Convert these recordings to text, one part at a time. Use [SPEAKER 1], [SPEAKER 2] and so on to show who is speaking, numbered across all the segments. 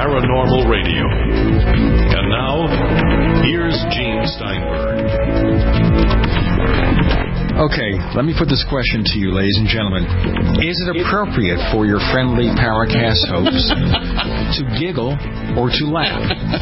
[SPEAKER 1] Paranormal Radio. And now, here's Gene Steinberg.
[SPEAKER 2] Okay, let me put this question to you, ladies and gentlemen. Is it appropriate for your friendly Paracast hosts to giggle or to laugh?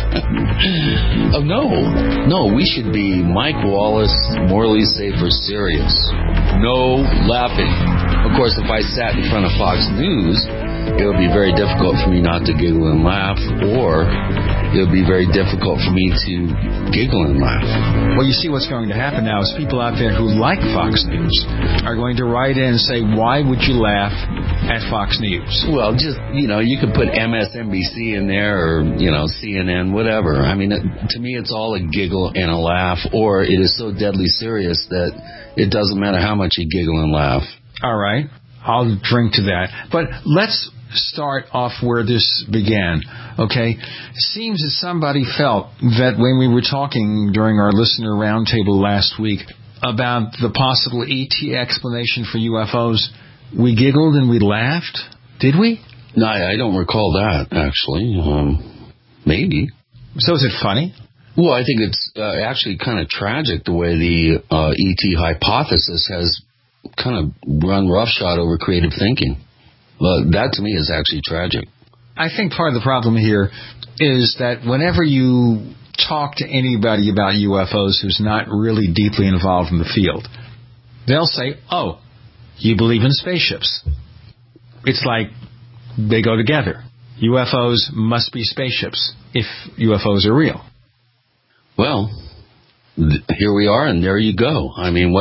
[SPEAKER 3] No, we should be Mike Wallace, morally safe or serious. No laughing. Of course, if I sat in front of Fox News, it would be very difficult for me not to giggle and laugh, or it would be very difficult for me to giggle and laugh.
[SPEAKER 2] Well, you see what's going to happen now is people out there who like Fox News are going to write in and say, why would you laugh at Fox News?
[SPEAKER 3] Well, just, you could put MSNBC in there or, CNN, whatever. I mean, to me, it's all a giggle and a laugh, or it is so deadly serious that it doesn't matter how much you giggle and laugh.
[SPEAKER 2] All right. I'll drink to that. But let's start off where this began, okay? It seems that somebody felt that when we were talking during our listener roundtable last week about the possible ET explanation for UFOs, we giggled and we laughed. Did we?
[SPEAKER 3] No, I don't recall that, actually. Maybe.
[SPEAKER 2] So is it funny?
[SPEAKER 3] Well, I think it's actually kind of tragic the way the ET hypothesis has kind of run roughshod over creative thinking. Well, that to me is actually tragic.
[SPEAKER 2] I think part of the problem here is that whenever you talk to anybody about UFOs who's not really deeply involved in the field, they'll say, oh, you believe in spaceships. It's like they go together. UFOs must be spaceships if UFOs are real.
[SPEAKER 3] Well, here we are, and there you go. I mean,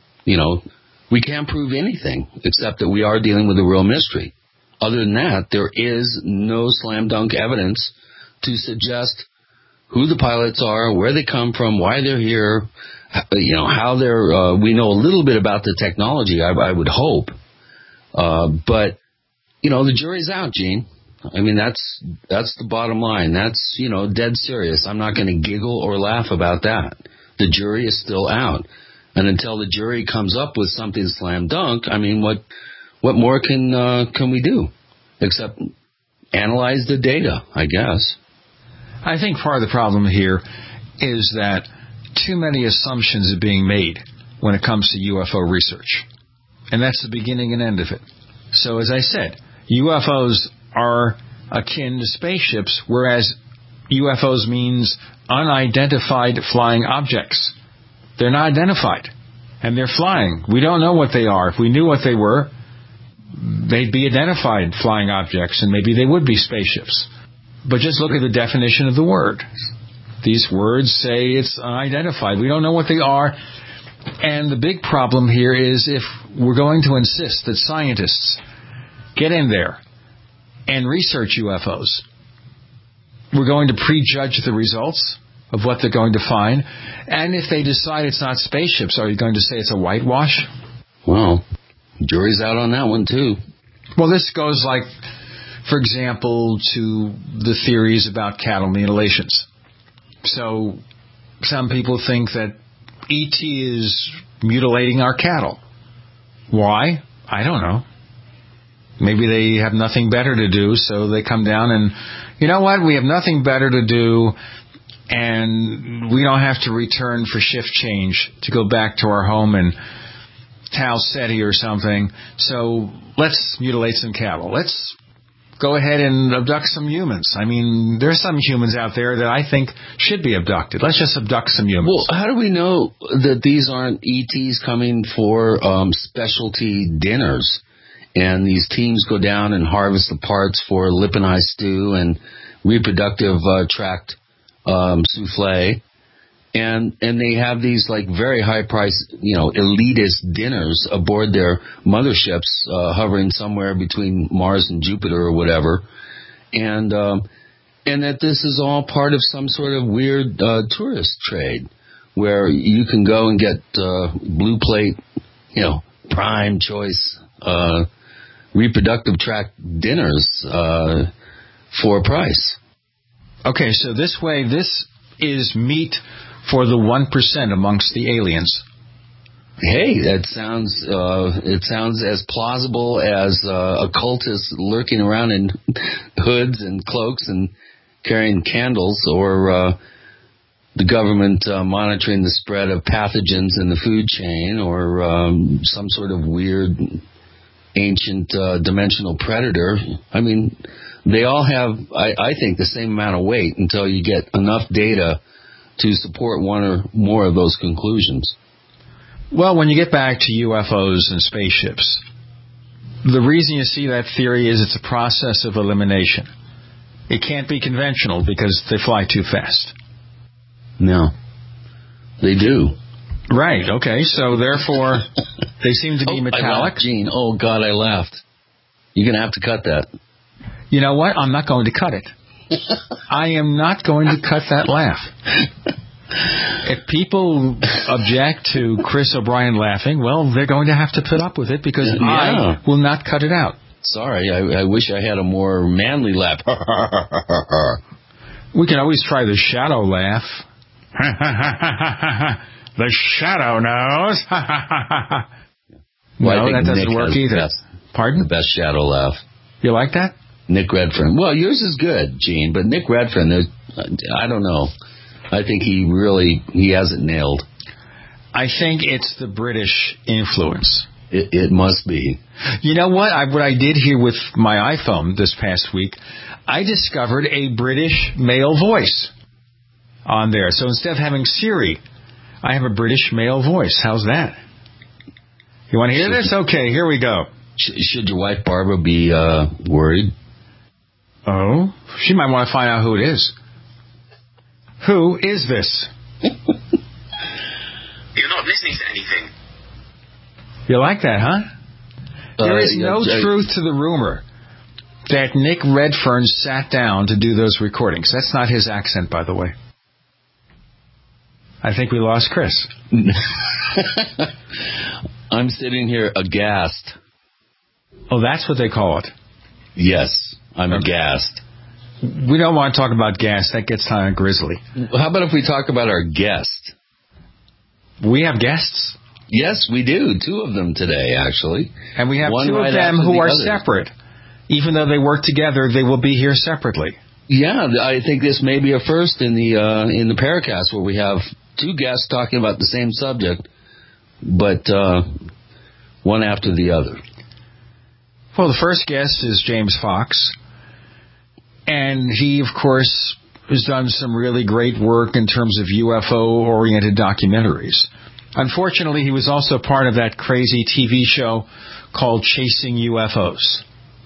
[SPEAKER 3] we can't prove anything except that we are dealing with a real mystery. Other than that, there is no slam dunk evidence to suggest who the pilots are, where they come from, why they're here, how they're. We know a little bit about the technology, I would hope, but the jury's out, Gene. I mean, that's the bottom line. That's dead serious. I'm not going to giggle or laugh about that. The jury is still out. And until the jury comes up with something slam dunk, I mean, what more can we do except analyze the data, I guess?
[SPEAKER 2] I think part of the problem here is that too many assumptions are being made when it comes to UFO research. And that's the beginning and end of it. So as I said, UFOs are akin to spaceships, whereas UFOs means unidentified flying objects. They're not identified, and they're flying. We don't know what they are. If we knew what they were, they'd be identified flying objects, and maybe they would be spaceships. But just look at the definition of the word. These words say it's unidentified. We don't know what they are. And the big problem here is if we're going to insist that scientists get in there and research UFOs, we're going to prejudge the results of what they're going to find. And if they decide it's not spaceships, are you going to say it's a whitewash?
[SPEAKER 3] Well, jury's out on that one, too.
[SPEAKER 2] Well, this goes like, for example, to the theories about cattle mutilations. So some people think that ET is mutilating our cattle. Why? I don't know. Maybe they have nothing better to do, so they come down and, you know what, we have nothing better to do, and we don't have to return for shift change to go back to our home in Tal Ceti or something, so let's mutilate some cattle. Let's go ahead and abduct some humans. I mean, there's some humans out there that I think should be abducted. Let's just abduct some humans.
[SPEAKER 3] Well, how do we know that these aren't ETs coming for specialty dinners? And these teams go down and harvest the parts for lip and eye stew and reproductive tract souffle. And they have these like very high price, elitist dinners aboard their motherships, hovering somewhere between Mars and Jupiter or whatever. And that this is all part of some sort of weird tourist trade where you can go and get blue plate, prime choice reproductive tract dinners for a price.
[SPEAKER 2] Okay, so this is meat for the 1% amongst the aliens.
[SPEAKER 3] Hey, it sounds as plausible as occultists lurking around in hoods and cloaks and carrying candles or the government monitoring the spread of pathogens in the food chain or some sort of weird ancient dimensional predator. I mean, they all have, I think, the same amount of weight until you get enough data to support one or more of those conclusions.
[SPEAKER 2] Well, when you get back to UFOs and spaceships, the reason you see that theory is it's a process of elimination. It can't be conventional because they fly too fast.
[SPEAKER 3] No, they do.
[SPEAKER 2] Right, okay, so therefore they seem to be metallic.
[SPEAKER 3] I laughed, Gene. Oh, God, I laughed. You're going to have to cut that.
[SPEAKER 2] You know what? I'm not going to cut it. I am not going to cut that laugh. If people object to Chris O'Brien laughing, well, they're going to have to put up with it because I will not cut it out.
[SPEAKER 3] Sorry, I wish I had a more manly laugh.
[SPEAKER 2] We can always try the shadow laugh. The shadow knows.
[SPEAKER 3] Well,
[SPEAKER 2] no, that doesn't work either. Pardon?
[SPEAKER 3] The best shadow laugh.
[SPEAKER 2] You like that?
[SPEAKER 3] Nick Redfern. Well, yours is good, Gene, but Nick Redfern, I don't know. I think he has it nailed.
[SPEAKER 2] I think it's the British influence.
[SPEAKER 3] It must be.
[SPEAKER 2] You know what? What I did here with my iPhone this past week, I discovered a British male voice on there. So instead of having Siri, I have a British male voice. How's that? You want to hear this? Okay, here we go.
[SPEAKER 3] Should your wife Barbara be worried?
[SPEAKER 2] Oh, she might want to find out who it is. Who is this?
[SPEAKER 4] You're not listening to anything.
[SPEAKER 2] You like that, huh? There is no truth to the rumor that Nick Redfern sat down to do those recordings. That's not his accent, by the way. I think we lost Chris.
[SPEAKER 3] I'm sitting here aghast.
[SPEAKER 2] Oh, that's what they call it.
[SPEAKER 3] Yes, I'm aghast.
[SPEAKER 2] We don't want to talk about gas. That gets kind of grisly.
[SPEAKER 3] How about if we talk about our guest?
[SPEAKER 2] We have guests?
[SPEAKER 3] Yes, we do. 2 of them today, actually.
[SPEAKER 2] And we have
[SPEAKER 3] one
[SPEAKER 2] 2 of them who are separate. Even though they work together, they will be here separately.
[SPEAKER 3] Yeah, I think this may be a first in the Paracast where we have 2 guests talking about the same subject, but one after the other.
[SPEAKER 2] Well, the first guest is James Fox. And he, of course, has done some really great work in terms of UFO-oriented documentaries. Unfortunately, he was also part of that crazy TV show called Chasing UFOs.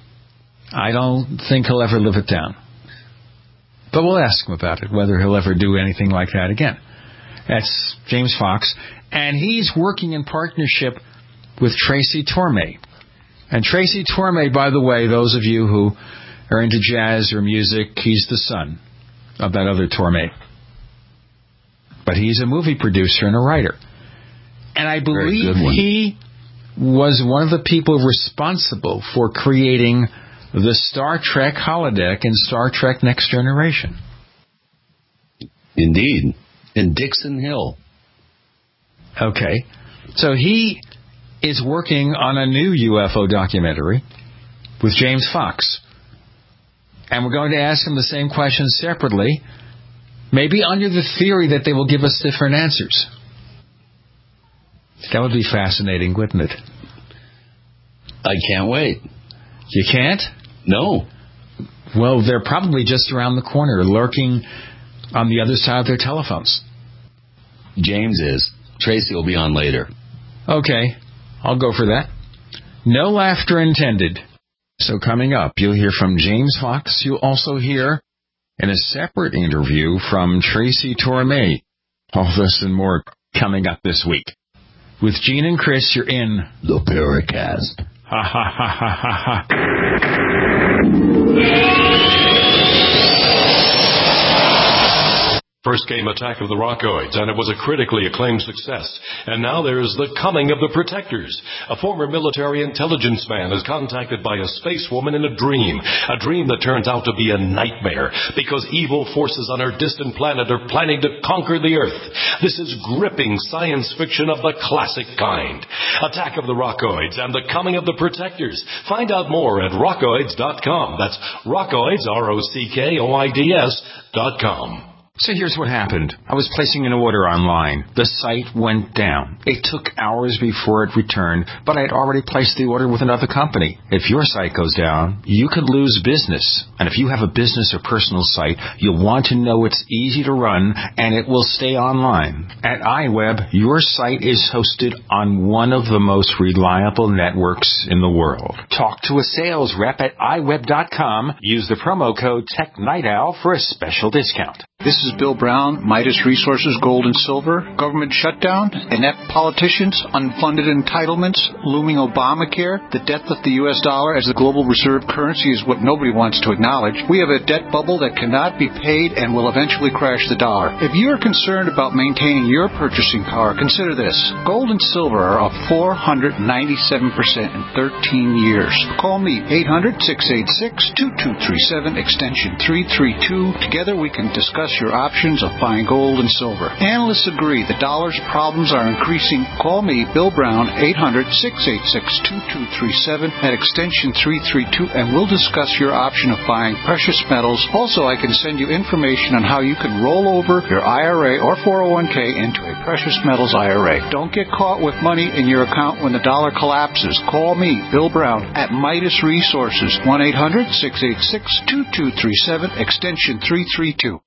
[SPEAKER 2] I don't think he'll ever live it down. But we'll ask him about it, whether he'll ever do anything like that again. That's James Fox. And he's working in partnership with Tracy Torme. And Tracy Torme, by the way, those of you who are into jazz or music, he's the son of that other Torme. But he's a movie producer and a writer. And I believe he was one of the people responsible for creating the Star Trek holodeck in Star Trek Next Generation.
[SPEAKER 3] Indeed. In Dixon Hill.
[SPEAKER 2] Okay. So he is working on a new UFO documentary with James Fox. And we're going to ask him the same questions separately, maybe under the theory that they will give us different answers. That would be fascinating, wouldn't it?
[SPEAKER 3] I can't wait.
[SPEAKER 2] You can't?
[SPEAKER 3] No.
[SPEAKER 2] Well, they're probably just around the corner, lurking on the other side of their telephones.
[SPEAKER 3] James is. Tracy will be on later.
[SPEAKER 2] Okay, I'll go for that. No laughter intended. So coming up, you'll hear from James Fox. You'll also hear in a separate interview from Tracy Torme. All this and more coming up this week. With Gene and Chris, you're in
[SPEAKER 3] the Paracast.
[SPEAKER 2] Ha ha ha ha ha ha.
[SPEAKER 1] First came Attack of the Rockoids, and it was a critically acclaimed success. And now there's The Coming of the Protectors. A former military intelligence man is contacted by a space woman in a dream that turns out to be a nightmare, because evil forces on her distant planet are planning to conquer the Earth. This is gripping science fiction of the classic kind. Attack of the Rockoids and the Coming of the Protectors. Find out more at rockoids.com. That's Rockoids, ROCKOIDS.com.
[SPEAKER 2] So here's what happened. I was placing an order online. The site went down. It took hours before it returned, but I had already placed the order with another company. If your site goes down, you could lose business. And if you have a business or personal site, you'll want to know it's easy to run and it will stay online. At iWeb, your site is hosted on one of the most reliable networks in the world. Talk to a sales rep at iWeb.com. Use the promo code TechNightOwl for a special discount.
[SPEAKER 4] This is Bill Brown, Midas Resources, Gold and Silver, government shutdown, inept politicians, unfunded entitlements, looming Obamacare, the death of the U.S. dollar as the global reserve currency is what nobody wants to acknowledge. We have a debt bubble that cannot be paid and will eventually crash the dollar. If you are concerned about maintaining your purchasing power, consider this. Gold and silver are up 497% in 13 years. Call me, 800-686-2237, extension 332. Together we can discuss your options of buying gold and silver. Analysts agree the dollar's problems are increasing. Call me, Bill Brown, 800-686-2237 at extension 332, and we'll discuss your option of buying precious metals. Also, I can send you information on how you can roll over your IRA or 401k into a precious metals IRA. Don't get caught with money in your account when the dollar collapses. Call me, Bill Brown, at Midas Resources, 1-800-686-2237, extension 332.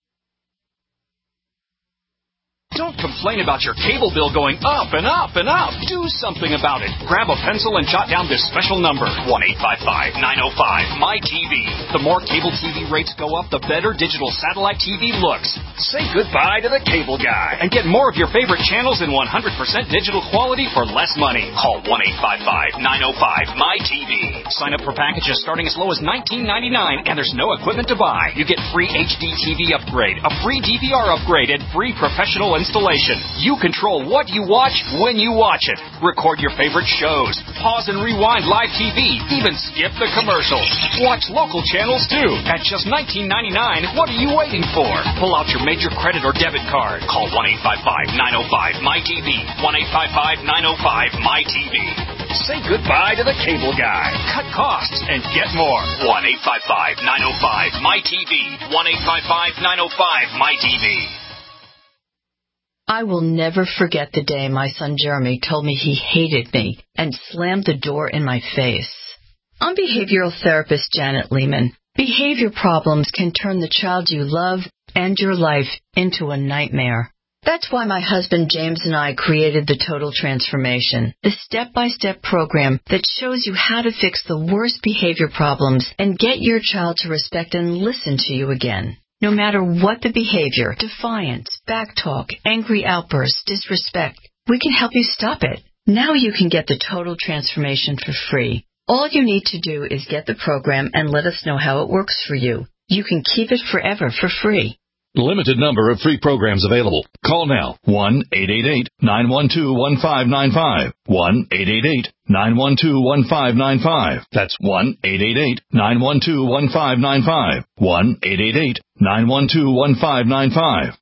[SPEAKER 5] Don't complain about your cable bill going up and up and up. Do something about it. Grab a pencil and jot down this special number, 1-855-905-MY-TV. The more cable TV rates go up, the better digital satellite TV looks. Say goodbye to the cable guy and get more of your favorite channels in 100% digital quality for less money. Call 1-855-905-MY-TV. Sign up for packages starting as low as $19.99, and there's no equipment to buy. You get free HD TV upgrade, a free DVR upgrade, and free professional installation. You control what you watch when you watch it. Record your favorite shows. Pause and rewind live TV. Even skip the commercials. Watch local channels too. At just $19.99, what are you waiting for? Pull out your major credit or debit card. Call 1-855-905-MY-TV. 1-855-905-MY-TV. Say goodbye to the cable guy. Cut costs and get more. 1-855-905-MY-TV. 1-855-905-MY-TV.
[SPEAKER 6] I will never forget the day my son Jeremy told me he hated me and slammed the door in my face. I'm behavioral therapist Janet Lehman. Behavior problems can turn the child you love and your life into a nightmare. That's why my husband James and I created the Total Transformation, the step-by-step program that shows you how to fix the worst behavior problems and get your child to respect and listen to you again. No matter what the behavior, defiance, backtalk, angry outbursts, disrespect, we can help you stop it. Now you can get the Total Transformation for free. All you need to do is get the program and let us know how it works for you. You can keep it forever for free.
[SPEAKER 7] Limited number of free programs available. Call now. 1-888-912-1595. 1-888-912-1595. That's 1-888-912-1595. 1-888-912-1595.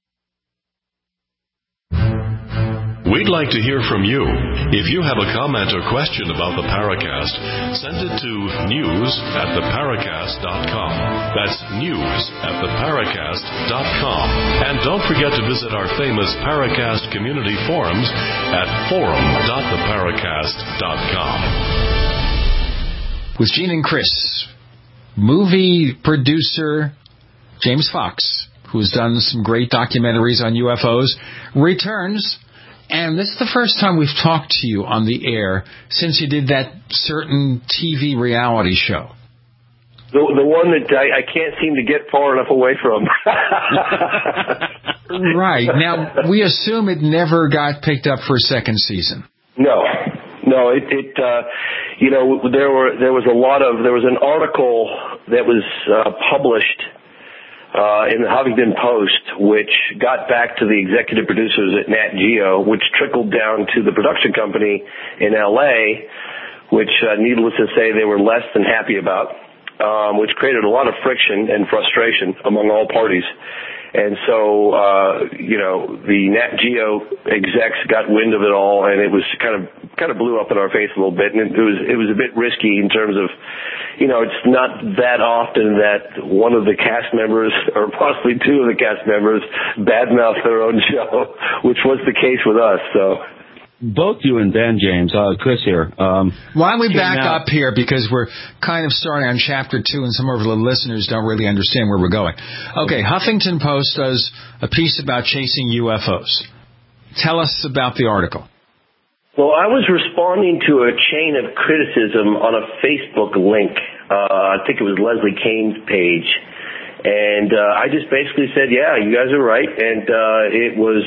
[SPEAKER 1] We'd like to hear from you. If you have a comment or question about the Paracast, send it to news@theparacast.com. That's news@theparacast.com. And don't forget to visit our famous Paracast community forums at forum.theparacast.com.
[SPEAKER 2] With Gene and Chris, movie producer James Fox, who's done some great documentaries on UFOs, returns. And this is the first time we've talked to you on the air since you did that certain TV reality show.
[SPEAKER 8] The one that I can't seem to get far enough away from.
[SPEAKER 2] Right. Now, we assume it never got picked up for a second season.
[SPEAKER 8] No, there was an article that was published in the Huffington Post, which got back to the executive producers at Nat Geo, which trickled down to the production company in L.A., which, needless to say, they were less than happy about, which created a lot of friction and frustration among all parties. And so, the Nat Geo execs got wind of it all, and it was kind of blew up in our face a little bit, and it was a bit risky in terms of, it's not that often that one of the cast members, or possibly two of the cast members, badmouth their own show, which was the case with us, so.
[SPEAKER 3] Both you and Ben, James, Chris here.
[SPEAKER 2] Why don't we back up here, because we're kind of starting on Chapter 2, and some of the listeners don't really understand where we're going. Okay, Huffington Post does a piece about chasing UFOs. Tell us about the article.
[SPEAKER 8] Well, I was responding to a chain of criticism on a Facebook link. I think it was Leslie Kane's page. And I just basically said, yeah, you guys are right. And it was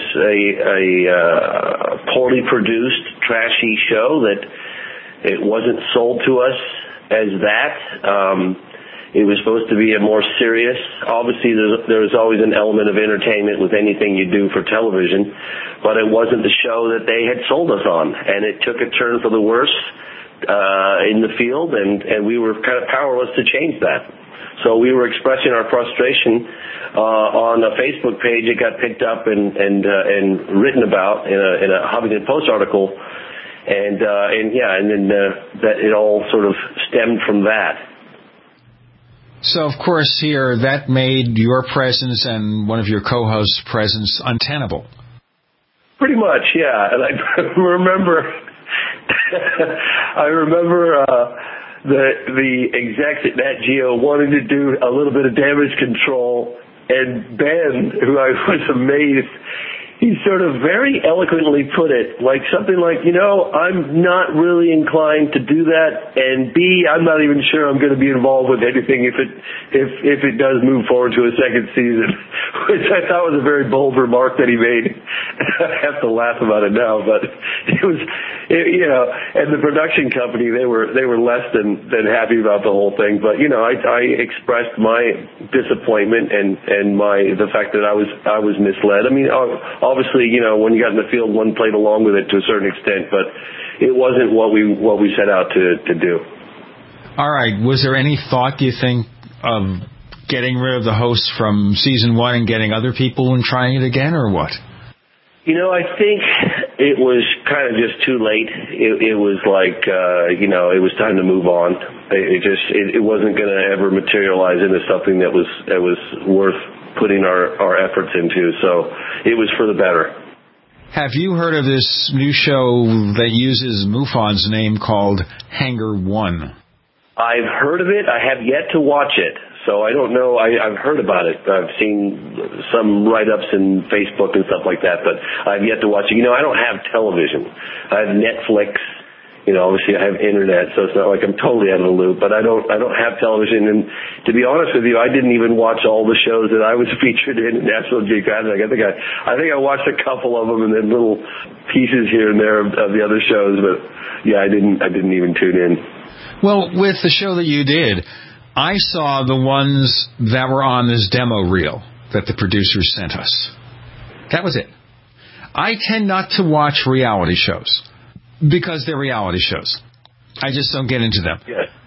[SPEAKER 8] a poorly produced, trashy show that it wasn't sold to us as that. It was supposed to be a more serious. Obviously, there's always an element of entertainment with anything you do for television, but it wasn't the show that they had sold us on. And it took a turn for the worse in the field, and we were kind of powerless to change that. So we were expressing our frustration on a Facebook page. It got picked up and written about in a Huffington Post article, and then that it all sort of stemmed from that.
[SPEAKER 2] So of course here that made your presence and one of your co-hosts' presence untenable.
[SPEAKER 8] Pretty much, yeah. And I remember. The execs at Nat Geo wanted to do a little bit of damage control, and Ben, who I was amazed, he sort of very eloquently put it, like something like, I'm not really inclined to do that, and B, I'm not even sure I'm going to be involved with anything if it does move forward to a second season, which I thought was a very bold remark that he made. I have to laugh about it now, but and the production company, they were less than happy about the whole thing, but I expressed my disappointment and the fact that I was misled. I mean, obviously, when you got in the field, one played along with it to a certain extent, but it wasn't what we set out to do.
[SPEAKER 2] All right. Was there any thought, do you think, of getting rid of the hosts from season 1 and getting other people and trying it again, or what?
[SPEAKER 8] I think it was kind of just too late. It was like, it was time to move on. It wasn't going to ever materialize into something that was worth putting our efforts into. So it was for the better.
[SPEAKER 2] Have you heard of this new show that uses MUFON's name called Hangar One?
[SPEAKER 8] I've heard of it. I have yet to watch it. So I don't know. I've heard about it. I've seen some write-ups in Facebook and stuff like that, but I've yet to watch it. I don't have television. I have Netflix. Obviously I have internet, so it's not like I'm totally out of the loop, but I don't have television. And to be honest with you, I didn't even watch all the shows that I was featured in National Geographic. I think I watched a couple of them and then little pieces here and there of the other shows, but yeah, I didn't even tune in.
[SPEAKER 2] Well, with the show that you did, I saw the ones that were on this demo reel that the producers sent us. That was it. I tend not to watch reality shows because they're reality shows. I just don't get into them.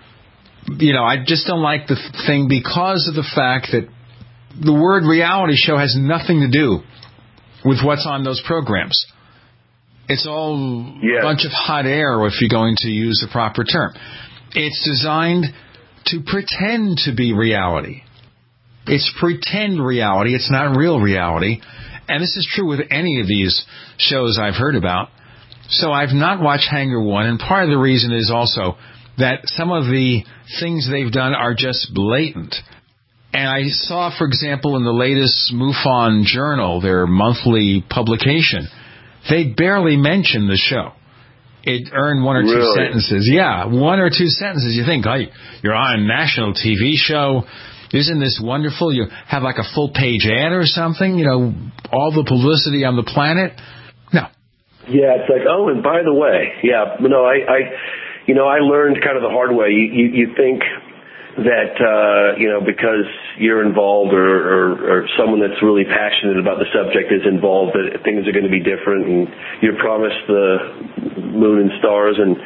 [SPEAKER 8] Yes.
[SPEAKER 2] I just don't like the thing because of the fact that the word reality show has nothing to do with what's on those programs. It's all a bunch of hot air, if you're going to use the proper term. It's designed to pretend to be reality. It's pretend reality. It's not real reality. And this is true with any of these shows I've heard about. So I've not watched Hangar One, and part of the reason is also that some of the things they've done are just blatant. And I saw, for example, in the latest MUFON Journal, their monthly publication, they barely mention the show. It earned one or two sentences. Yeah, one or two sentences. You think, hey, you're on a national TV show. Isn't this wonderful? You have like a full-page ad or something, all the publicity on the planet. No.
[SPEAKER 8] Yeah, it's like, oh, and by the way, I learned kind of the hard way. You think that, because you're involved or someone that's really passionate about the subject is involved, that things are going to be different, and you're promised the moon and stars, and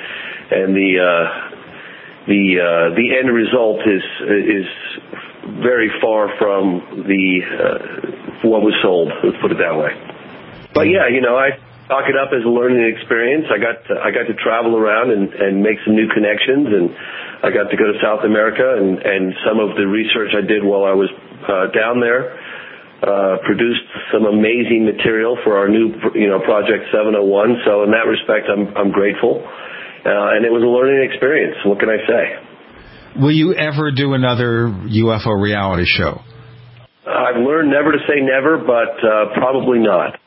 [SPEAKER 8] the end result is very far from what was sold. Let's put it that way. But yeah, I chalk it up as a learning experience. I got to travel around and make some new connections, and I got to go to South America, and some of the research I did while I was down there produced some amazing material for our new Project 701. So in that respect, I'm grateful, and it was a learning experience. What can I say?
[SPEAKER 2] Will you ever do another UFO reality show?
[SPEAKER 8] I've learned never to say never, but probably not.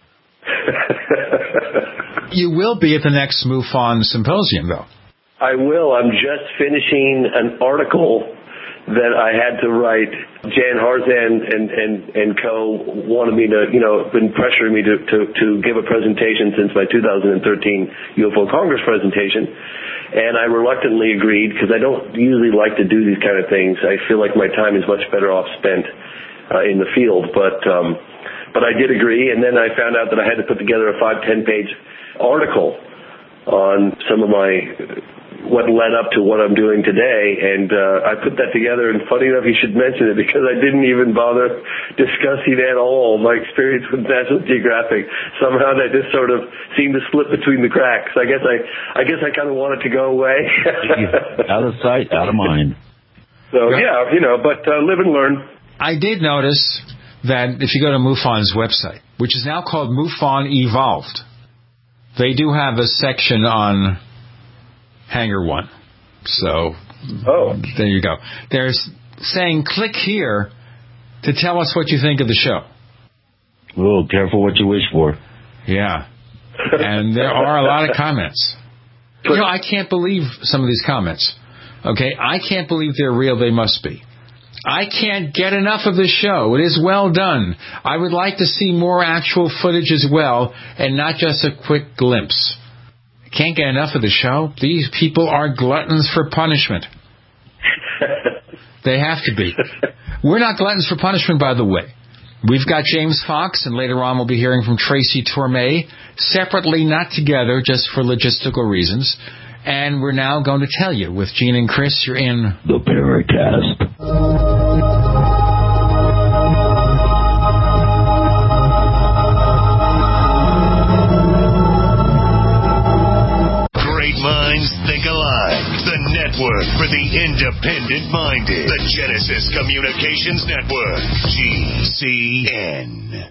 [SPEAKER 2] You will be at the next MUFON symposium, though. I
[SPEAKER 8] will. I'm just finishing an article that I had to write. Jan Harzan and co. wanted me to, been pressuring me to give a presentation since my 2013 UFO Congress presentation. And I reluctantly agreed because I don't usually like to do these kind of things. I feel like my time is much better off spent in the field. But I did agree, and then I found out that I had to put together a 5-10 page article on some of what led up to what I'm doing today, and I put that together, and funny enough you should mention it because I didn't even bother discussing at all my experience with National Geographic. Somehow that just sort of seemed to slip between the cracks. I guess I kind of want it to go away.
[SPEAKER 3] Out of sight, out of mind.
[SPEAKER 8] So yeah, but live and learn.
[SPEAKER 2] I did notice that if you go to MUFON's website, which is now called MUFON Evolved, they do have a section on Hangar 1. So, there you go. They're saying, click here to tell us what you think of the show.
[SPEAKER 3] Oh, careful what you wish for.
[SPEAKER 2] Yeah. And there are a lot of comments. I can't believe some of these comments. Okay? I can't believe they're real. They must be. I can't get enough of this show. It is well done. I would like to see more actual footage as well, and not just a quick glimpse. Can't get enough of the show. These people are gluttons for punishment. They have to be. We're not gluttons for punishment, by the way. We've got James Fox, and later on we'll be hearing from Tracy Torme, separately, not together, just for logistical reasons. And we're now going to tell you, with Gene and Chris, you're in
[SPEAKER 3] the Paracast.
[SPEAKER 9] Great minds think alike. The network for the independent-minded. The Genesis Communications Network. GCN.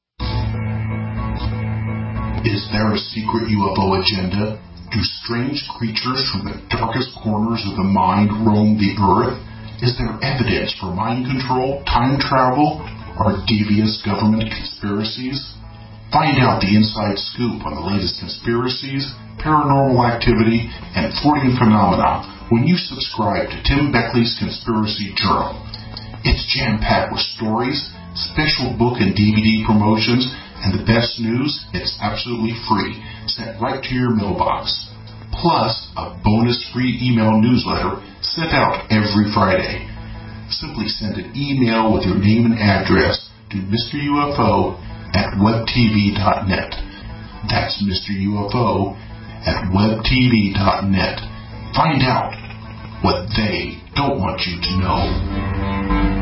[SPEAKER 10] Is there a secret UFO agenda? Do strange creatures from the darkest corners of the mind roam the earth? Is there evidence for mind control, time travel, or devious government conspiracies? Find out the inside scoop on the latest conspiracies, paranormal activity, and Fortean phenomena when you subscribe to Tim Beckley's Conspiracy Journal. It's jam-packed with stories, special book and DVD promotions, and the best news, it's absolutely free, sent right to your mailbox. Plus, a bonus free email newsletter sent out every Friday. Simply send an email with your name and address to Mr. UFO at webtv.net. That's Mr. UFO at webtv.net. Find out what they don't want you to know.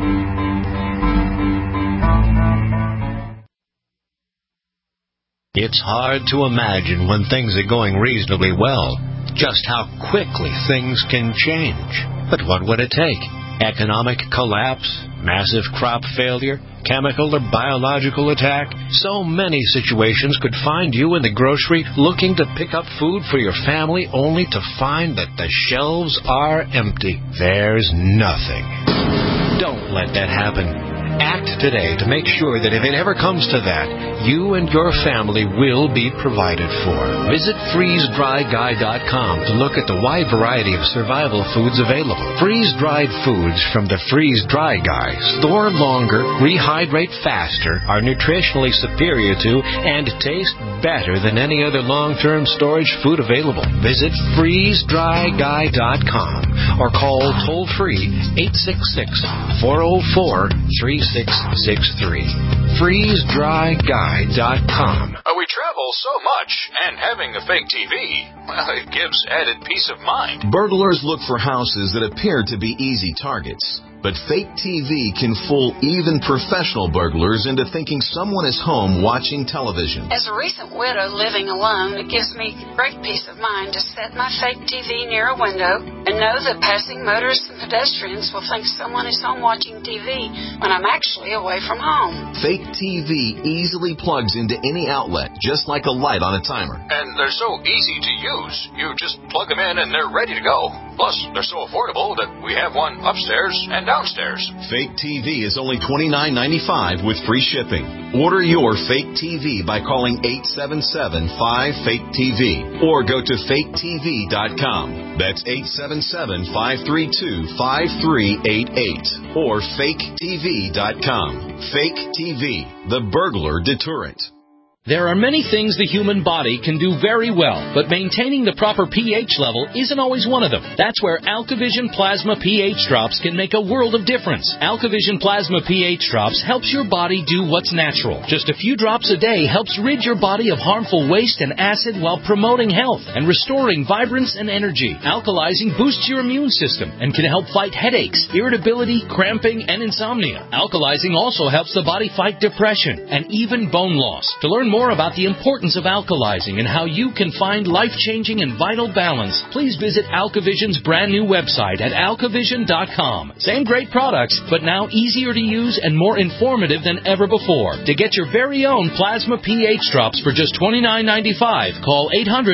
[SPEAKER 11] It's hard to imagine when things are going reasonably well, just how quickly things can change. But what would it take? Economic collapse? Massive crop failure? Chemical or biological attack? So many situations could find you in the grocery looking to pick up food for your family only to find that the shelves are empty. There's nothing. Don't let that happen. Act today to make sure that if it ever comes to that, you and your family will be provided for. Visit freezedryguy.com to look at the wide variety of survival foods available. Freeze-dried foods from the Freeze Dry Guy store longer, rehydrate faster, are nutritionally superior to, and taste better than any other long-term storage food available. Visit freezedryguy.com or call toll-free 866-404-3663. FreezeDryGuy.com.
[SPEAKER 12] We travel so much, and having a fake TV, well, it gives added peace of mind.
[SPEAKER 13] Burglars look for houses that appear to be easy targets. But fake TV can fool even professional burglars into thinking someone is home watching television.
[SPEAKER 14] As a recent widow living alone, it gives me great peace of mind to set my fake TV near a window and know that passing motorists and pedestrians will think someone is home watching TV when I'm actually away from home.
[SPEAKER 13] Fake TV easily plugs into any outlet, just like a light on a timer.
[SPEAKER 12] And they're so easy to use. You just plug them in and they're ready to go. Plus, they're so affordable that we have one upstairs and downstairs.
[SPEAKER 13] Fake TV is only $29.95 with free shipping. Order your fake TV by calling 877-5FAKE-TV or go to faketv.com. That's 877-532-5388 or faketv.com. Fake TV, the burglar deterrent.
[SPEAKER 15] There are many things the human body can do very well, but maintaining the proper pH level isn't always one of them. That's where AlkaVision Plasma pH Drops can make a world of difference. AlkaVision Plasma pH Drops helps your body do what's natural. Just a few drops a day helps rid your body of harmful waste and acid while promoting health and restoring vibrance and energy. Alkalizing boosts your immune system and can help fight headaches, irritability, cramping, and insomnia. Alkalizing also helps the body fight depression and even bone loss. To learn more about the importance of alkalizing and how you can find life-changing and vital balance, please visit AlkaVision's brand new website at alkavision.com. Same great products, but now easier to use and more informative than ever before. To get your very own Plasma pH Drops for just $29.95, call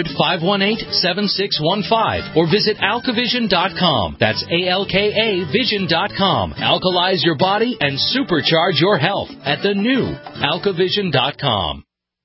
[SPEAKER 15] 800-518-7615 or visit alkavision.com. That's ALKA Vision.com. Alkalize your body and supercharge your health at the new alkavision.com.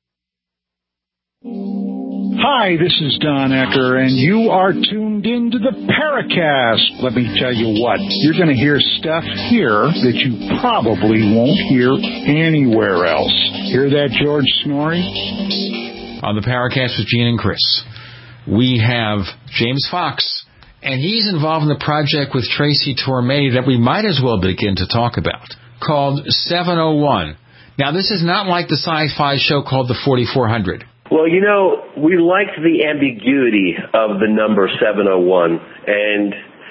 [SPEAKER 16] Hi, this is Don Ecker, and you are tuned into the Paracast. Let me tell you what, you're going to hear stuff here that you probably won't hear anywhere else. Hear that, George Snorri?
[SPEAKER 2] On the Paracast with Gene and Chris, we have James Fox, and he's involved in the project with Tracy Torme that we might as well begin to talk about, called 701. Now, this is not like the sci-fi show called the 4400.
[SPEAKER 8] Well, we liked the ambiguity of the number 701. And,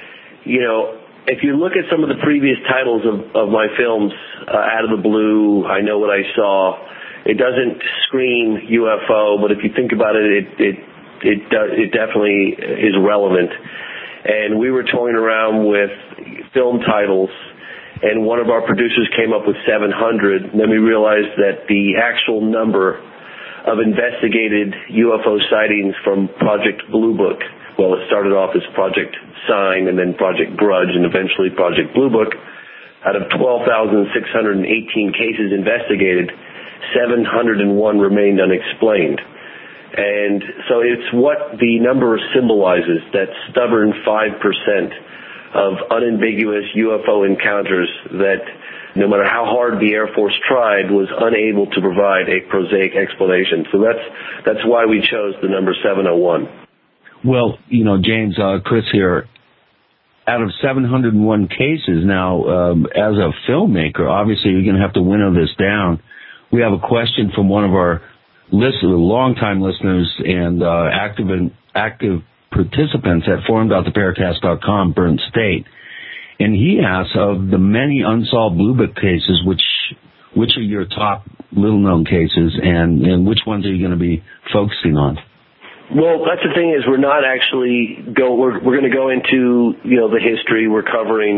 [SPEAKER 8] if you look at some of the previous titles of my films, Out of the Blue, I Know What I Saw, it doesn't scream UFO, but if you think about it, it definitely is relevant. And we were toying around with film titles, and one of our producers came up with 700, and then we realized that the actual number of investigated UFO sightings from Project Blue Book. Well, it started off as Project Sign and then Project Grudge and eventually Project Blue Book. Out of 12,618 cases investigated, 701 remained unexplained. And so it's what the number symbolizes, that stubborn 5% of unambiguous UFO encounters that no matter how hard the Air Force tried, was unable to provide a prosaic explanation. So that's why we chose the number 701.
[SPEAKER 3] Well, James, Chris here, out of 701 cases now, as a filmmaker, obviously you're going to have to winnow this down. We have a question from one of our longtime listeners and active participants at forum.theparacast.com, Burnt State. And he asks, of the many unsolved Blue Book cases, which are your top little-known cases, and which ones are you going to be focusing on?
[SPEAKER 8] Well, that's the thing is we're not actually we're going to go into the history. We're covering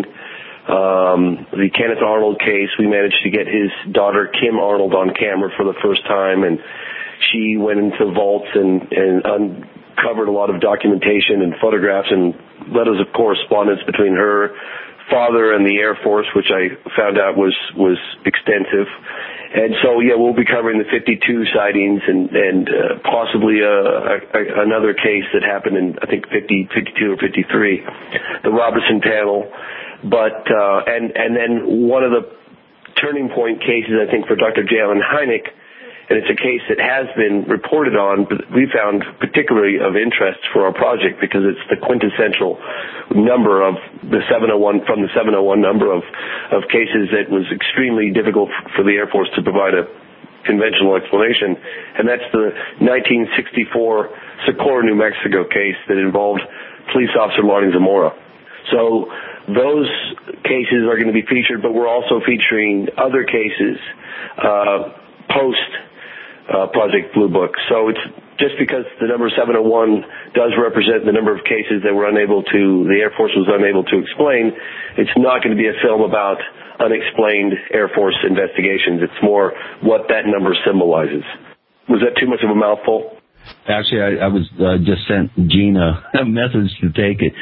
[SPEAKER 8] the Kenneth Arnold case. We managed to get his daughter Kim Arnold on camera for the first time, and she went into vaults and uncovered a lot of documentation and photographs and letters of correspondence between her father and the Air Force, which I found out was extensive. And so, we'll be covering the 52 sightings and possibly another case that happened in, I think, 52 or 53, the Robertson panel. But and then one of the turning point cases, I think, for Dr. J. Allen Hynek, and it's a case that has been reported on, but we found particularly of interest for our project because it's the quintessential number of the 701, from the 701 number of cases that was extremely difficult for the Air Force to provide a conventional explanation, and that's the 1964 Socorro, New Mexico case that involved police officer Lonnie Zamora. So those cases are going to be featured, but we're also featuring other cases post Project Blue Book. So it's just because the number 701 does represent the number of cases that the Air Force was unable to explain, it's not going to be a film about unexplained Air Force investigations. It's more what that number symbolizes. Was that too much of a mouthful?
[SPEAKER 3] Actually, I was just sent Gina a message to take it.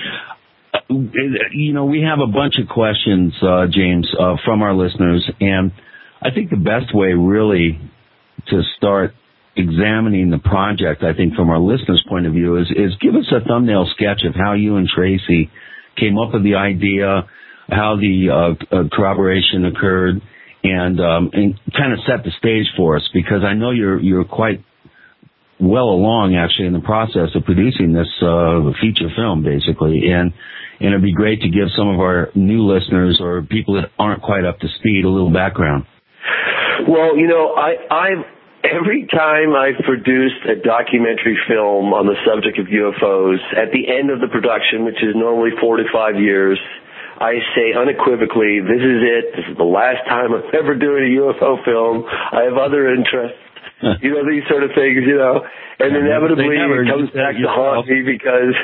[SPEAKER 3] We have a bunch of questions, James, from our listeners, and I think the best way really to start examining the project, I think from our listeners' point of view, is give us a thumbnail sketch of how you and Tracy came up with the idea, how the corroboration occurred, and kind of set the stage for us, because I know you're quite well along, actually, in the process of producing this feature film, basically, and it'd be great to give some of our new listeners or people that aren't quite up to speed a little background.
[SPEAKER 8] Well, every time I've produced a documentary film on the subject of UFOs, at the end of the production, which is normally 4 to 5 years, I say unequivocally, this is it. This is the last time I'm ever doing a UFO film. I have other interests. These sort of things, and inevitably it comes back to haunt me because,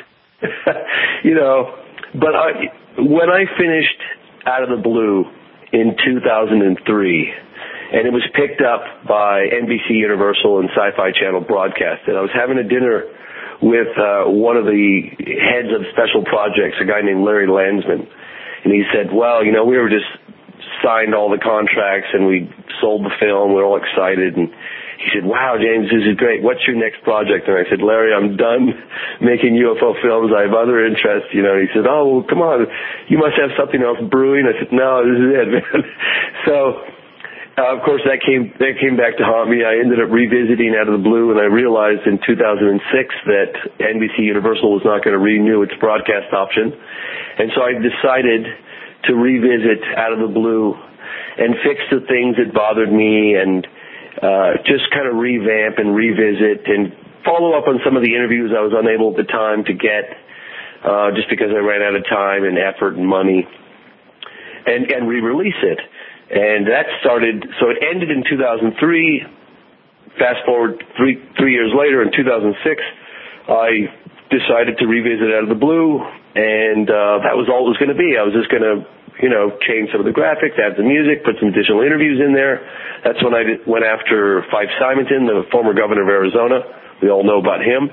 [SPEAKER 8] but when I finished Out of the Blue in 2003, and it was picked up by NBC Universal and Sci-Fi Channel broadcast, and I was having a dinner with one of the heads of special projects, a guy named Larry Landsman, and he said, well, we were just signed all the contracts and we sold the film, we're all excited, and he said, wow, James, this is great. What's your next project? And I said, Larry, I'm done making UFO films. I have other interests, And he said, oh, well, come on. You must have something else brewing. I said, no, this is it, man. So, of course, that came back to haunt me. I ended up revisiting Out of the Blue, and I realized in 2006 that NBC Universal was not going to renew its broadcast option. And so I decided to revisit Out of the Blue and fix the things that bothered me and just kind of revamp and revisit and follow up on some of the interviews I was unable at the time to get just because I ran out of time and effort and money, and re-release it. And that started, so it ended in 2003. Fast forward three years later, in 2006, I decided to revisit Out of the Blue, and that was all it was going to be. I was just going to change some of the graphics, add some music, put some additional interviews in there. That's when I went after Fife Symington, the former governor of Arizona. We all know about him.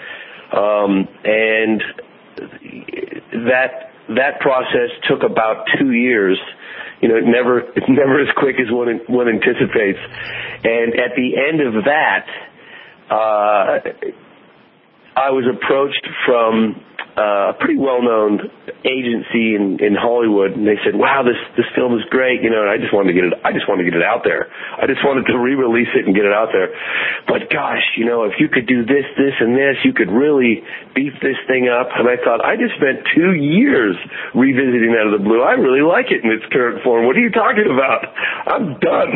[SPEAKER 8] And that process took about 2 years. It's never as quick as one anticipates. And at the end of that, I was approached from a pretty well-known agency in Hollywood, and they said, "Wow, this film is great," and I just wanted to get it out there. I just wanted to re-release it and get it out there. But gosh, if you could do this, and this, you could really beef this thing up. And I thought, I just spent 2 years revisiting Out of the Blue. I really like it in its current form. What are you talking about? I'm done.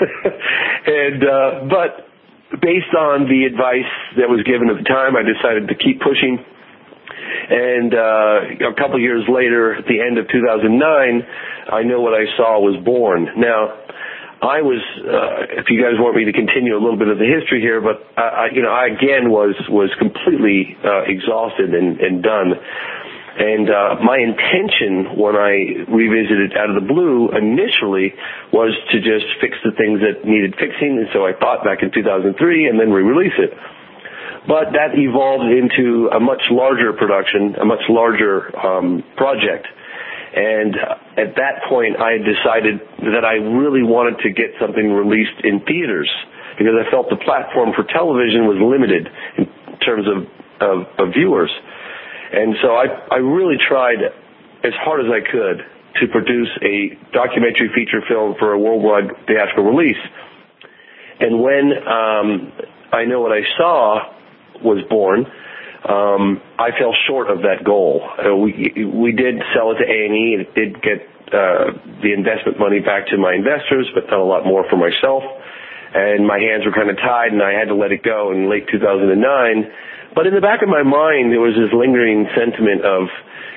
[SPEAKER 8] But based on the advice that was given at the time, I decided to keep pushing. And a couple years later, at the end of 2009, I Know What I Saw was born. Now, I was, if you guys want me to continue a little bit of the history here, but I again was completely exhausted and done. And my intention when I revisited Out of the Blue initially was to just fix the things that needed fixing, and so I thought back in 2003 and then re-release it. But that evolved into a much larger production, a much larger project. And at that point, I had decided that I really wanted to get something released in theaters because I felt the platform for television was limited in terms of viewers. And so I really tried as hard as I could to produce a documentary feature film for a worldwide theatrical release. And when I Know What I Saw was born, I fell short of that goal. We did sell it to A&E, and it did get the investment money back to my investors, but not a lot more for myself. And my hands were kind of tied, and I had to let it go in late 2009. But in the back of my mind, there was this lingering sentiment of,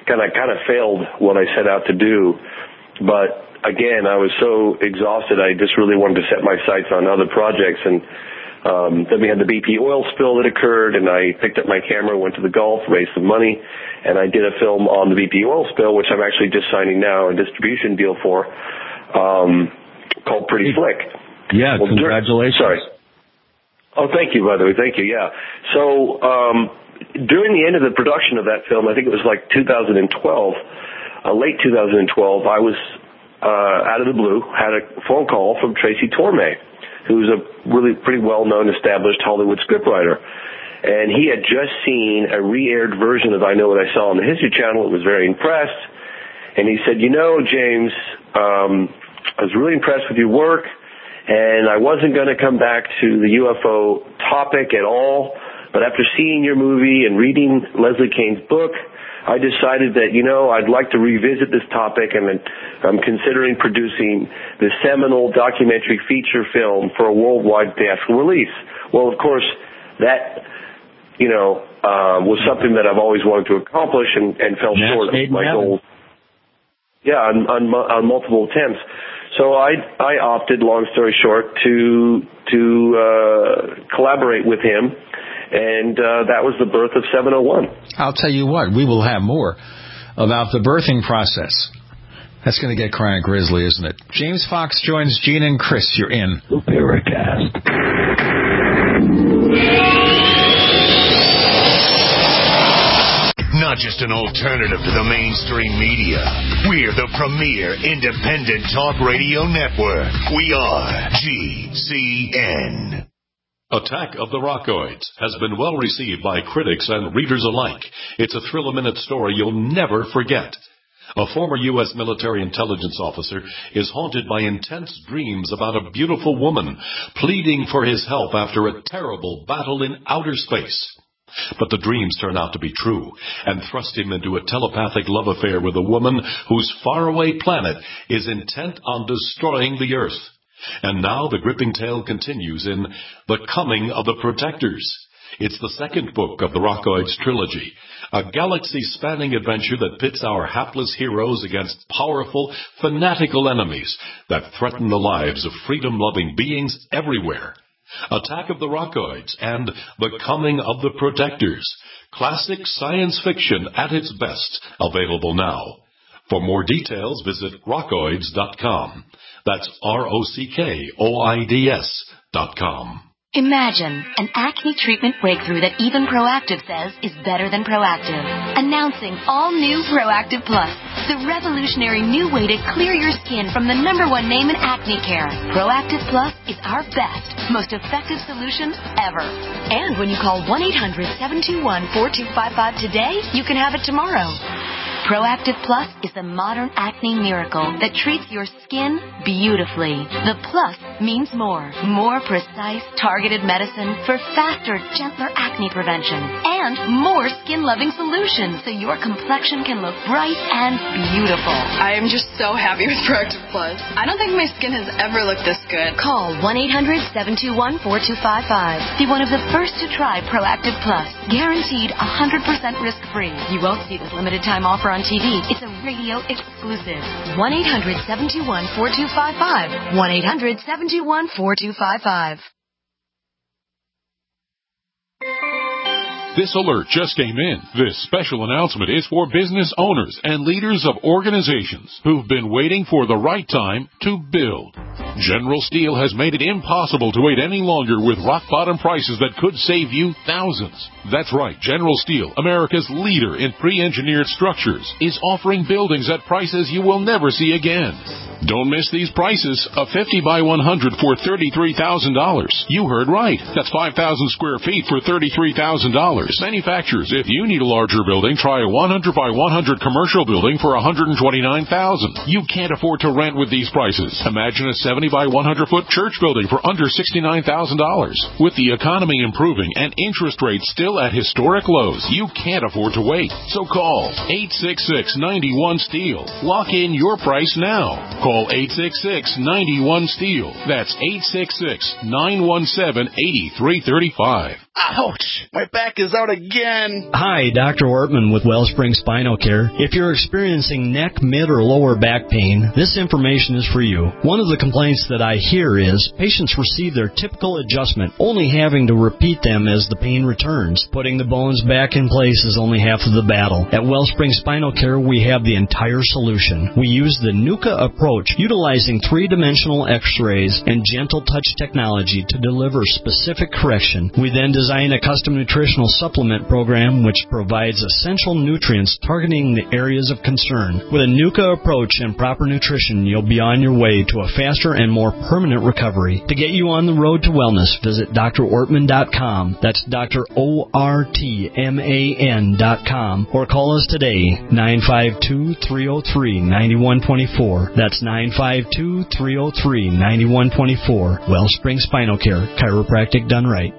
[SPEAKER 8] kind of failed what I set out to do. But again, I was so exhausted, I just really wanted to set my sights on other projects. And then we had the BP oil spill that occurred, and I picked up my camera, went to the Gulf, raised some money, and I did a film on the BP oil spill, which I'm actually just signing now a distribution deal for, called Pretty Slick.
[SPEAKER 3] Yeah, well, congratulations.
[SPEAKER 8] Sorry. Oh, thank you, by the way. Thank you, yeah. So during the end of the production of that film, I think it was like 2012, late 2012, I was out of the blue, had a phone call from Tracy Torme, who's a really pretty well-known, established Hollywood scriptwriter. And he had just seen a re-aired version of I Know What I Saw on the History Channel. It was very impressed. And he said, you know, James, I was really impressed with your work, and I wasn't going to come back to the UFO topic at all. But after seeing your movie and reading Leslie Kean's book, I decided that, you know, I'd like to revisit this topic, and I'm considering producing the seminal documentary feature film for a worldwide theatrical release. Well, of course, that, you know, was something that I've always wanted to accomplish and fell short of my goals. Yeah, on multiple attempts. So I opted, long story short, to collaborate with him. And that was the birth of 701.
[SPEAKER 2] I'll tell you what, we will have more about the birthing process. That's going to get kind of grisly, isn't it? James Fox joins Gene and Chris. You're in the Paracast.
[SPEAKER 9] Not just an alternative to the mainstream media. We're the premier independent talk radio network. We are GCN.
[SPEAKER 1] Attack of the Rockoids has been well received by critics and readers alike. It's a thrill-a-minute story you'll never forget. A former U.S. military intelligence officer is haunted by intense dreams about a beautiful woman pleading for his help after a terrible battle in outer space. But the dreams turn out to be true and thrust him into a telepathic love affair with a woman whose faraway planet is intent on destroying the Earth. And now the gripping tale continues in The Coming of the Protectors. It's the second book of the Rockoids trilogy, a galaxy-spanning adventure that pits our hapless heroes against powerful, fanatical enemies that threaten the lives of freedom-loving beings everywhere. Attack of the Rockoids and The Coming of the Protectors. Classic science fiction at its best, available now. For more details, visit rockoids.com. That's ROCKOIDS.com.
[SPEAKER 17] Imagine an acne treatment breakthrough that even Proactiv says is better than Proactiv. Announcing all new Proactiv Plus, the revolutionary new way to clear your skin from the #1 name in acne care. Proactiv Plus is our best, most effective solution ever. And when you call 1-800-721-4255 today, you can have it tomorrow. Proactiv Plus is the modern acne miracle that treats your skin beautifully. The plus means more. More precise, targeted medicine for faster, gentler acne prevention. And more skin-loving solutions so your complexion can look bright and beautiful.
[SPEAKER 18] I am just so happy with Proactiv Plus. I don't think my skin has ever looked this good.
[SPEAKER 17] Call 1-800-721-4255. Be one of the first to try Proactiv Plus. Guaranteed 100% risk-free. You won't see this limited time offer on TV. It's a radio exclusive. 1-800-721-4255. 1-800-721-4255.
[SPEAKER 19] This alert just came in. This special announcement is for business owners and leaders of organizations who've been waiting for the right time to build. General Steel has made it impossible to wait any longer with rock-bottom prices that could save you thousands. That's right, General Steel, America's leader in pre-engineered structures, is offering buildings at prices you will never see again. Don't miss these prices. A 50 by 100 for $33,000. You heard right. That's 5,000 square feet for $33,000. Manufacturers, if you need a larger building, try a 100 by 100 commercial building for $129,000. You can't afford to rent with these prices. Imagine a 70 by 100 foot church building for under $69,000. With the economy improving and interest rates still at historic lows, you can't afford to wait. So call 866-91-STEEL. Lock in your price now. Call 866-91-STEEL. That's 866-917-8335.
[SPEAKER 20] Ouch! My back is out again.
[SPEAKER 21] Hi, Dr. Ortman with Wellspring Spinal Care. If you're experiencing neck, mid, or lower back pain, this information is for you. One of the complaints that I hear is patients receive their typical adjustment, only having to repeat them as the pain returns. Putting the bones back in place is only half of the battle. At Wellspring Spinal Care, we have the entire solution. We use the NUCA approach, utilizing three-dimensional x-rays and gentle touch technology to deliver specific correction. We then design a custom nutritional supplement program which provides essential nutrients targeting the areas of concern. With a NUCA approach and proper nutrition, you'll be on your way to a faster and more permanent recovery. To get you on the road to wellness, visit drortman.com. That's drortman.com. Or call us today, 952-303-9124. That's 952-303-9124. Wellspring Spinal Care, chiropractic done right.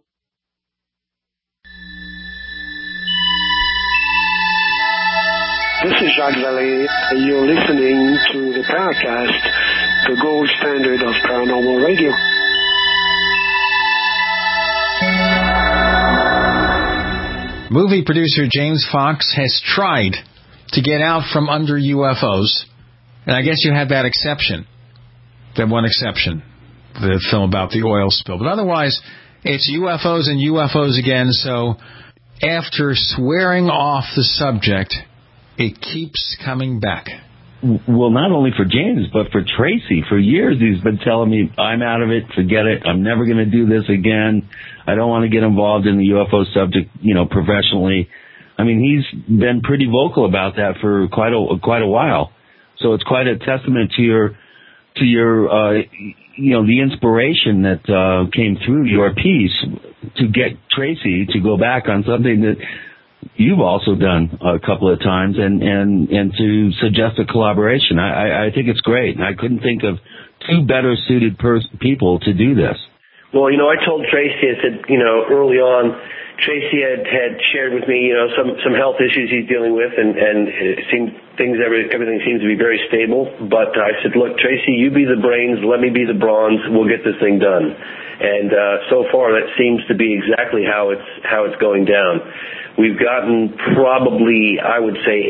[SPEAKER 22] This is Jacques Vallée, and you're listening to the Paracast, the gold standard of paranormal radio.
[SPEAKER 2] Movie producer James Fox has tried to get out from under UFOs, and I guess you had that exception, that one exception, the film about the oil spill. But otherwise, it's UFOs and UFOs again, so after swearing off the subject, it keeps coming back.
[SPEAKER 3] Well, not only for James, but for Tracy. For years, he's been telling me, I'm out of it, forget it, I'm never going to do this again. I don't want to get involved in the UFO subject, professionally. I mean, he's been pretty vocal about that for quite a while. So it's quite a testament to your the inspiration that came through your piece to get Tracy to go back on something that you've also done a couple of times, and to suggest a collaboration. I think it's great. I couldn't think of two better suited people to do this.
[SPEAKER 8] Well, I told Tracy, I said, early on, Tracy had shared with me, some health issues he's dealing with, and it seemed everything seems to be very stable. But I said, look, Tracy, you be the brains, let me be the bronze, we'll get this thing done. And so far, that seems to be exactly how it's going down. We've gotten probably, I would say,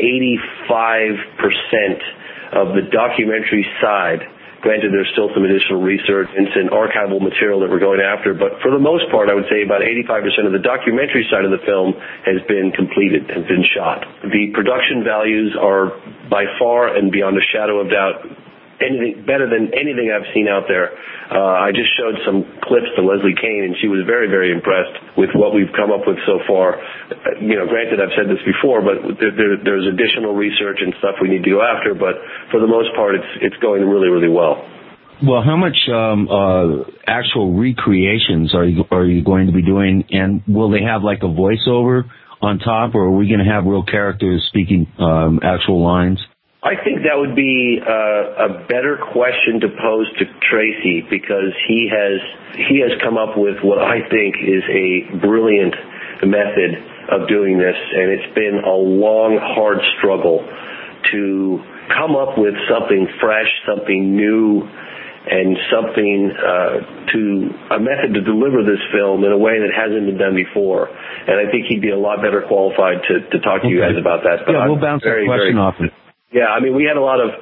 [SPEAKER 8] 85% of the documentary side. Granted, there's still some additional research and some archival material that we're going after, but for the most part, I would say about 85% of the documentary side of the film has been completed, has been shot. The production values are by far and beyond a shadow of doubt anything better than anything I've seen out there. I just showed some clips to Leslie Kane, and she was very, very impressed with what we've come up with so far. Granted, I've said this before, but there's additional research and stuff we need to go after, but for the most part, it's going really, really well.
[SPEAKER 3] Well, how much actual recreations are you going to be doing, and will they have like a voiceover on top, or are we going to have real characters speaking actual lines?
[SPEAKER 8] I think that would be a better question to pose to Tracy, because he has come up with what I think is a brilliant method of doing this, and it's been a long, hard struggle to come up with something fresh, something new, and something a method to deliver this film in a way that hasn't been done before. And I think he'd be a lot better qualified to talk to you guys about that. But
[SPEAKER 3] we'll bounce that question off.
[SPEAKER 8] Yeah, I mean, we had a lot of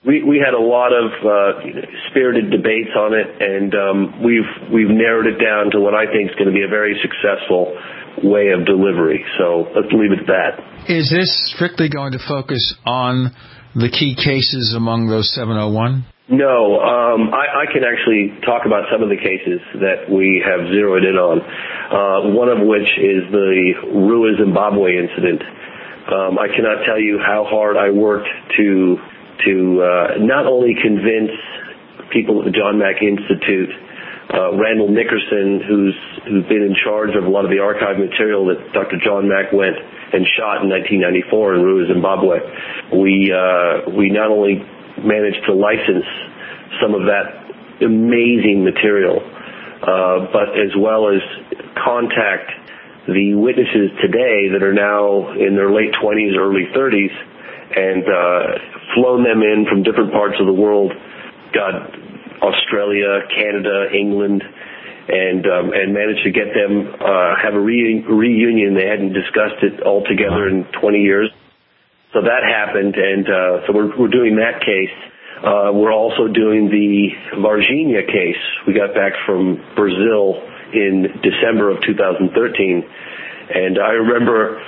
[SPEAKER 8] spirited debates on it, and we've narrowed it down to what I think is going to be a very successful way of delivery. So let's leave it at that.
[SPEAKER 2] Is this strictly going to focus on the key cases among those 701?
[SPEAKER 8] No, I can actually talk about some of the cases that we have zeroed in on. One of which is the Rua, Zimbabwe incident. I cannot tell you how hard I worked to not only convince people at the John Mack Institute, Randall Nickerson, who's been in charge of a lot of the archive material that Dr. John Mack went and shot in 1994 in Rua, Zimbabwe. We not only managed to license some of that amazing material, but as well as contact the witnesses today that are now in their late 20s, early 30s, and flown them in from different parts of the world, Australia, Canada, England, and managed to get them have a reunion. They hadn't discussed it all together in 20 years. So that happened, and so we're doing that case. We're also doing the Varginha case. We got back from Brazil in December of 2013, and I remember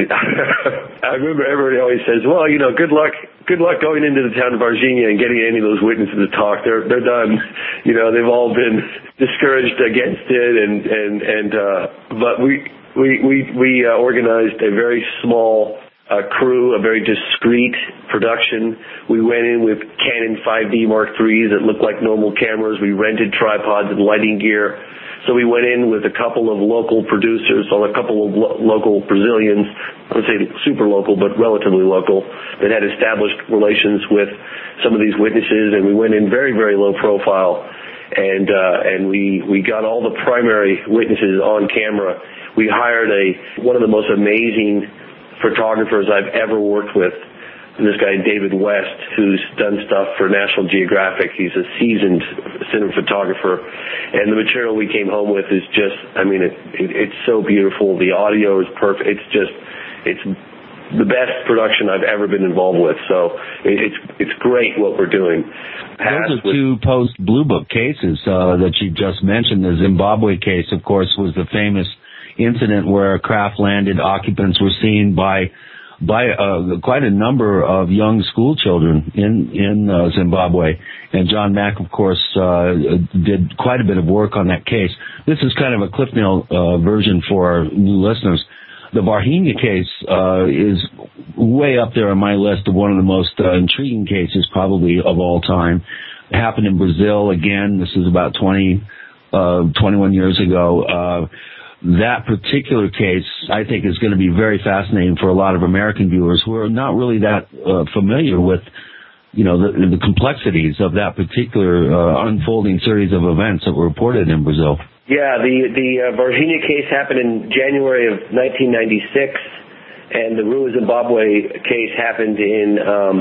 [SPEAKER 8] everybody always says, well, good luck going into the town of Varginha and getting any of those witnesses to talk. They're done. They've all been discouraged against it, but we organized a very small crew, a very discreet production. We went in with Canon 5D Mark IIIs that looked like normal cameras. We rented tripods and lighting gear. So we went in with a couple of local producers, a couple of local Brazilians, I would say super local, but relatively local, that had established relations with some of these witnesses, and we went in very, very low profile, and we got all the primary witnesses on camera. We hired one of the most amazing photographers I've ever worked with, this guy David West, who's done stuff for National Geographic. He's a seasoned cinema photographer, and the material we came home with is just, it's so beautiful. The audio is perfect. It's the best production I've ever been involved with. So it's great what we're doing.
[SPEAKER 4] Those are two post-Blue Book cases that you just mentioned. The Zimbabwe case, of course, was the famous incident where a craft landed. Occupants were seen by quite a number of young school children in Zimbabwe, and John Mack, of course, did quite a bit of work on that case. This is kind of a Cliff Note version for our new listeners. The Varginha case is way up there on my list of one of the most intriguing cases probably of all time. It happened in Brazil again. This is about 21 years ago. That particular case, I think, is going to be very fascinating for a lot of American viewers who are not really that familiar with, the complexities of that particular unfolding series of events that were reported in Brazil.
[SPEAKER 8] Yeah, the Varginha case happened in January of 1996, and the Rua Zimbabwe case happened in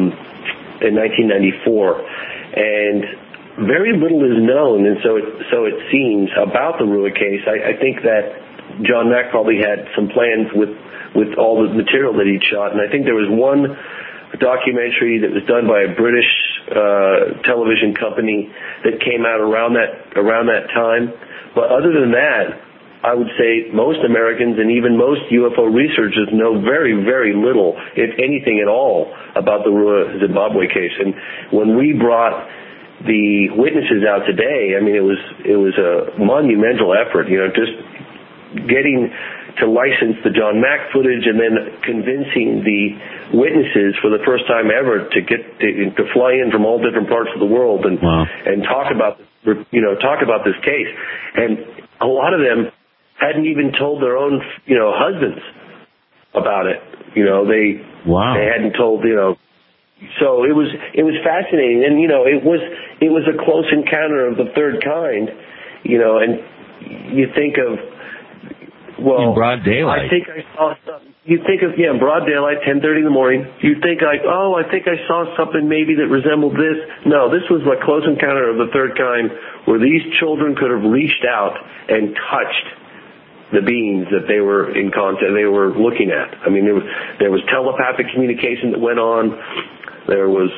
[SPEAKER 8] 1994, and very little is known, and so it seems, about the Rua case. I think that John Mack probably had some plans with all the material that he'd shot, and I think there was one documentary that was done by a British television company that came out around that time. But other than that, I would say most Americans and even most UFO researchers know very, very little, if anything at all, about the Rua Zimbabwe case. And when we brought the witnesses out today, it was a monumental effort, just getting to license the John Mack footage and then convincing the witnesses for the first time ever to fly in from all different parts of the world and talk about this case. And a lot of them hadn't even told their own husbands about it. They hadn't told So it was fascinating, and it was a close encounter of the third kind, and you think of. Well,
[SPEAKER 4] in broad daylight.
[SPEAKER 8] I think I saw something. You think of, in broad daylight, 10:30 in the morning. You think I think I saw something maybe that resembled this. No, this was a close encounter of the third kind, where these children could have reached out and touched the beings that they were in contact, they were looking at. There was telepathic communication that went on. There was,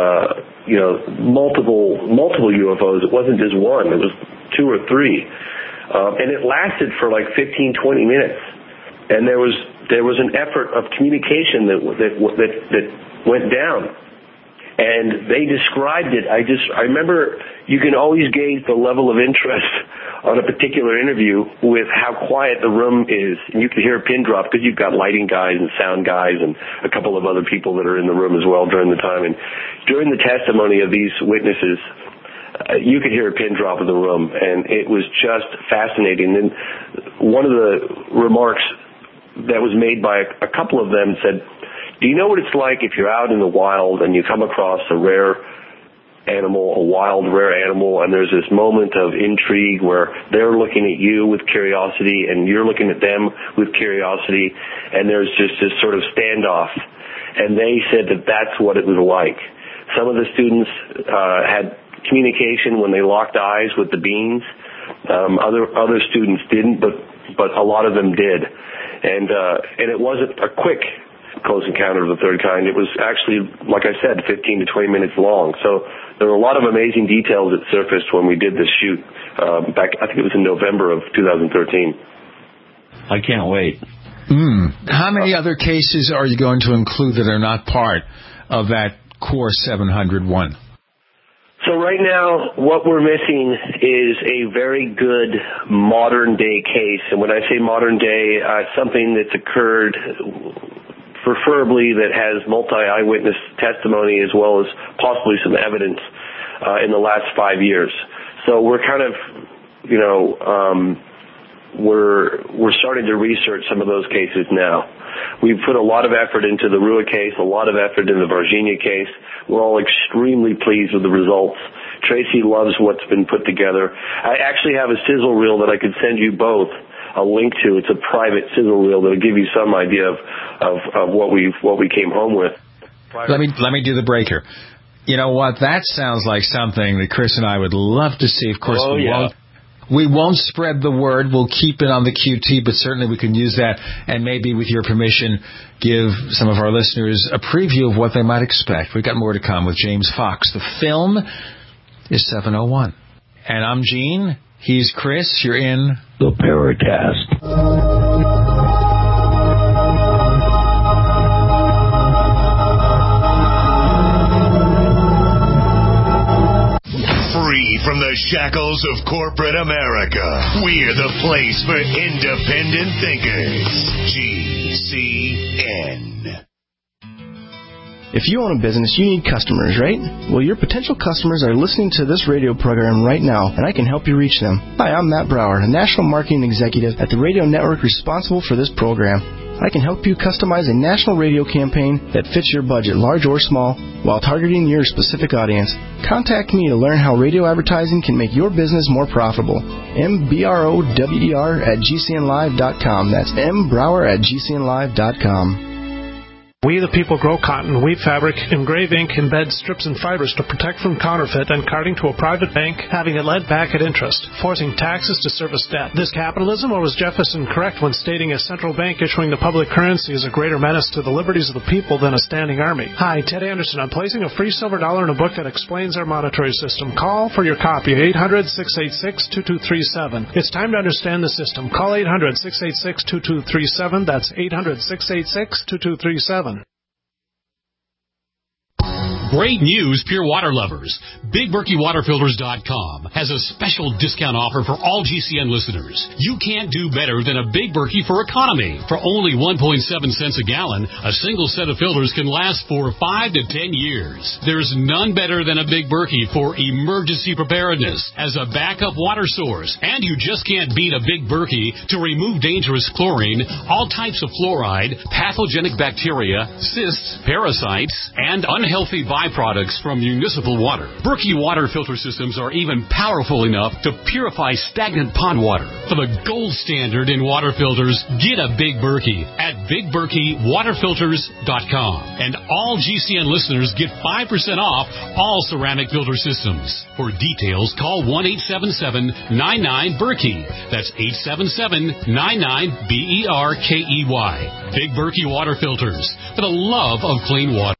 [SPEAKER 8] multiple UFOs. It wasn't just one. It was two or three. And it lasted for like 15, 20 minutes. And there was an effort of communication that went down. And they described it. I remember you can always gauge the level of interest on a particular interview with how quiet the room is. And you can hear a pin drop because you've got lighting guys and sound guys and a couple of other people that are in the room as well during the time. And during the testimony of these witnesses, you could hear a pin drop in the room, and it was just fascinating. And one of the remarks that was made by a couple of them said, do you know what it's like if you're out in the wild and you come across a rare animal, a wild, rare animal, and there's this moment of intrigue where they're looking at you with curiosity and you're looking at them with curiosity, and there's just this sort of standoff. And they said that that's what it was like. Some of the students had communication when they locked eyes with the beings. Other students didn't, but a lot of them did. And it wasn't a quick close encounter of the third kind. It was actually, like I said, 15 to 20 minutes long. So there were a lot of amazing details that surfaced when we did this shoot back, I think it was in November of 2013.
[SPEAKER 4] I can't wait.
[SPEAKER 2] How many other cases are you going to include that are not part of that Core 701?
[SPEAKER 8] So right now, what we're missing is a very good modern-day case. And when I say modern-day, something that's occurred, preferably that has multi-eyewitness testimony as well as possibly some evidence in the last 5 years. So we're kind of, we're starting to research some of those cases now. We've put a lot of effort into the Rua case, a lot of effort in the Varginha case. We're all extremely pleased with the results. Tracy loves what's been put together. I actually have a sizzle reel that I could send you both a link to. It's a private sizzle reel that'll give you some idea of what we came home with.
[SPEAKER 2] Let me do the breaker. You know what? That sounds like something that Chris and I would love to see. Of course, we won't spread the word. We'll keep it on the QT, but certainly we can use that and maybe, with your permission, give some of our listeners a preview of what they might expect. We've got more to come with James Fox. The film is 701. And I'm Gene. He's Chris. You're in
[SPEAKER 4] the Paracast.
[SPEAKER 9] Free from the shackles of corporate America, we're the place for independent thinkers. GCN.
[SPEAKER 5] If you own a business, you need customers, right? Well, your potential customers are listening to this radio program right now, and I can help you reach them. Hi, I'm Matt Brower, a national marketing executive at the radio network responsible for this program. I can help you customize a national radio campaign that fits your budget, large or small, while targeting your specific audience. Contact me to learn how radio advertising can make your business more profitable. mbrower@gcnlive.com. That's mbrower@gcnlive.com.
[SPEAKER 6] We the people grow cotton, weave fabric, engrave ink, embed strips and fibers to protect from counterfeit and carting to a private bank, having it lent back at interest, forcing taxes to service debt. This capitalism, or was Jefferson correct when stating a central bank issuing the public currency is a greater menace to the liberties of the people than a standing army? Hi, Ted Anderson. I'm placing a free silver dollar in a book that explains our monetary system. Call for your copy at 800-686-2237. It's time to understand the system. Call 800-686-2237. That's 800-686-2237.
[SPEAKER 23] Great news, pure water lovers. BigBerkeyWaterFilters.com has a special discount offer for all GCN listeners. You can't do better than a Big Berkey for economy. For only 1.7 cents a gallon, a single set of filters can last for 5 to 10 years. There's none better than a Big Berkey for emergency preparedness as a backup water source. And you just can't beat a Big Berkey to remove dangerous chlorine, all types of fluoride, pathogenic bacteria, cysts, parasites, and unhealthy byproducts from municipal water. Berkey water filter systems are even powerful enough to purify stagnant pond water. For the gold standard in water filters, get a Big Berkey at BigBerkeyWaterFilters.com. And all GCN listeners get 5% off all ceramic filter systems. For details, call 1-877-99-BERKEY. That's 877-99-BERKEY. Big Berkey Water Filters, for the love of clean water.